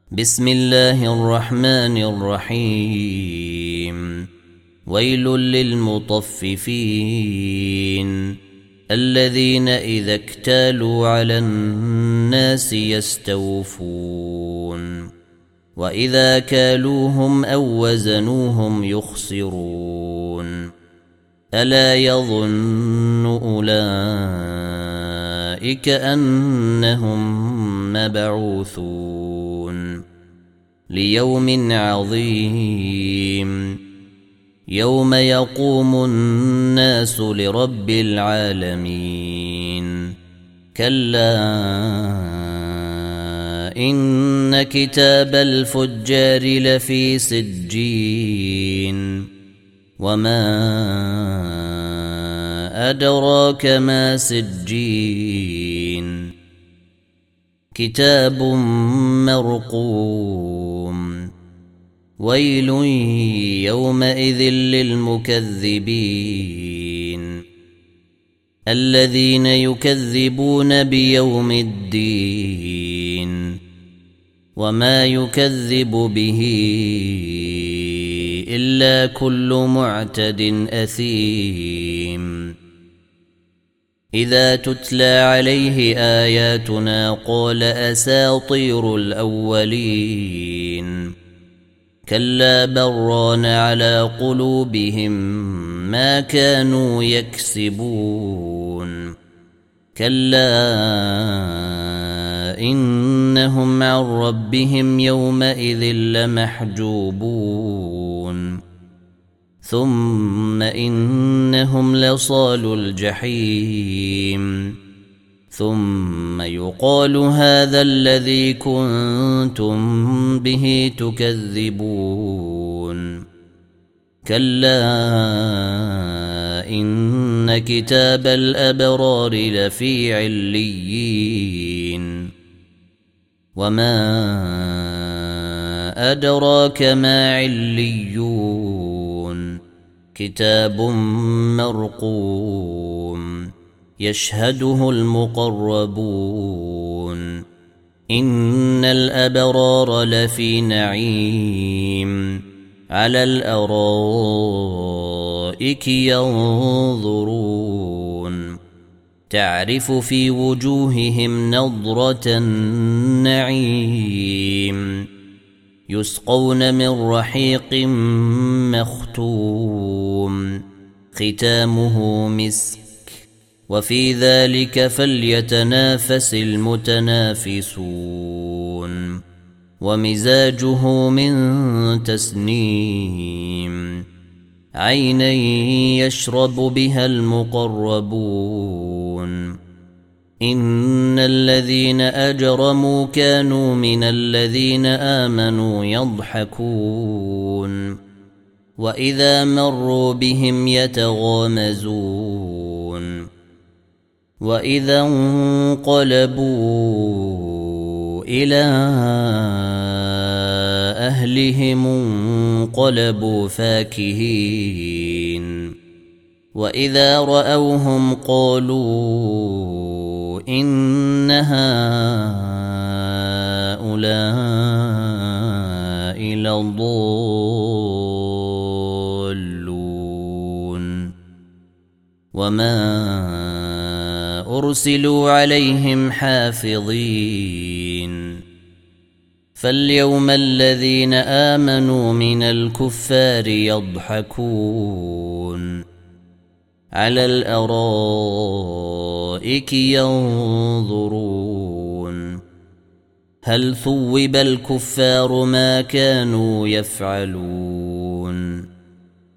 بسم الله الرحمن الرحيم. ويل للمطففين الذين إذا اكتالوا على الناس يستوفون وإذا كالوهم أو وزنوهم يخسرون. ألا يظن أولئك أنهم مبعوثون ليوم عظيم يوم يقوم الناس لرب العالمين. كلا إن كتاب الفجار لفي سجين وما أدراك ما سجين كتاب مرقوم. ويل يومئذ للمكذبين الذين يكذبون بيوم الدين وما يكذب به إلا كل معتد أثيم. إذا تتلى عليه آياتنا قال أساطير الأولين. كلا بران على قلوبهم ما كانوا يكسبون. كلا إنهم عن ربهم يومئذ لمحجوبون ثم إنهم لصالو الجحيم ثم يقال هذا الذي كنتم به تكذبون. كلا إن كتاب الأبرار لفي عليين وما أدراك ما عليون كتاب مرقوم يشهده المقربون. إن الأبرار لفي نعيم على الأرائك ينظرون تعرف في وجوههم نضرة النعيم يسقون من رحيق مختوم ختامه مسك وفي ذلك فليتنافس المتنافسون. ومزاجه من تسنيم عينا يشرب بها المقربون. إن الذين أجرموا كانوا من الذين آمنوا يضحكون وإذا مروا بهم يتغامزون وإذا انقلبوا إلى أهلهم انقلبوا فاكهين وإذا رأوهم قالوا إن هؤلاء لضالون وما أرسلوا عليهم حافظين. فاليوم الذين آمنوا من الكفار يضحكون على الأرائك ينظرون هل ثوب الكفار ما كانوا يفعلون.